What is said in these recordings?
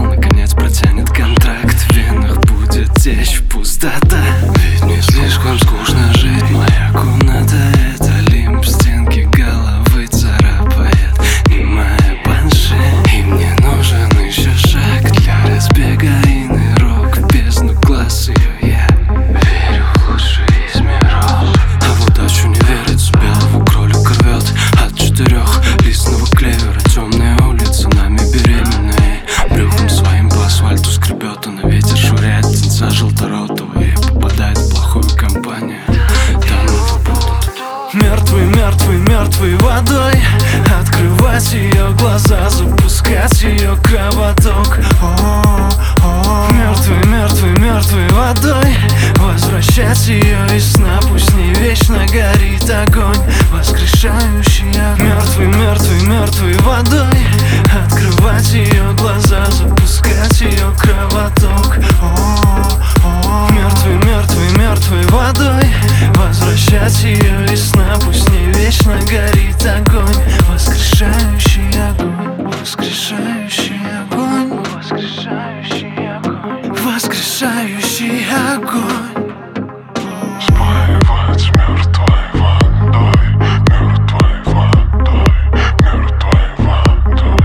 наконец протянет контракт. В венах будет течь пустота. Ведь мне слишком скучно жить. Моя комната — это лимб, стенки головы царапает немая банши. И мне нужен еще шаг для разбега иный рок в бездну глаз ее. Я верю в лучший из миров, а в удачу не верится. Белого кролика рвет от 4-листного клевера. Темная улица, нами беременная, брюхом своим по асфальту скребет. А на ветер швыряет птенца желторотого и попадает в плохую компанию. Тонут будут мертвый, мертвый, мертвой водой. Открывать ее глаза, запускать ее кровоток. Мертвый, мертвый, мертвой водой. Возвращать ее из сна, пусть не вечно горит огонь, воскрешающий огонь. Мертвый, мертвый, мертвой водой. Открывать ее глаза, запускать ее кровоток. Мертвый, мертвый, мертвой водой. Возвращать ее из сна, пусть не вечно горит огонь, воскрешающий огонь, воскрешающий огонь, воскрешающий огонь, воскрешающий огонь. Спаивать мертвой водой, мертвой водой, мертвой водой.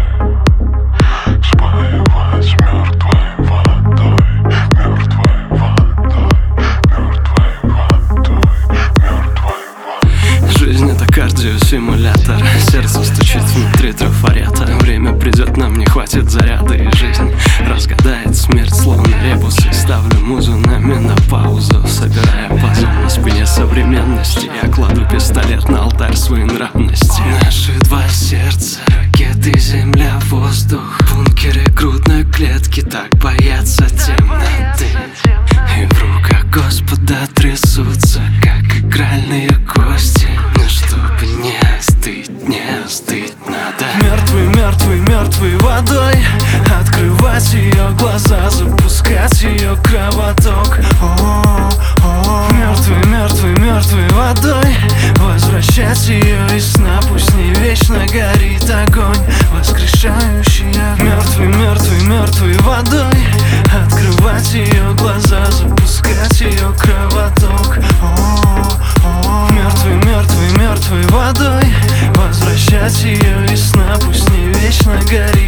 Спаивать мертвой водой, мертвой водой, мертвой водой, мертвой водой. Жизнь — это кардиосимулятор. Сердце стучит внутри трафарета. Время придет, нам не хватит заряда. И жизнь разгадает смерть словно ребусы. Ставлю музу на менопаузу, собирая пазл на спине современности. Я кладу пистолет на алтарь своей нравности. Наши два сердца, ракеты, земля, воздух. Бункеры грудной клетки так боятся темноты. И в руках Господа трясутся, как игральные кости. Но чтобы не остыть надо. Мертвый, мертвый, мертвой водой. Открывать ее глаза, запускать ее кровоток. Мертвый, мертвый, мертвой водой. Возвращать ее из сна, пусть не вечно горит огонь, воскрешающий огонь. Мертвый, мертвый, мертвой водой. Открывать ее глаза, запускать ее кровоток. Мертвый, мертвый, мертвой водой. Возвращать ее из сна, пусть не вечно горит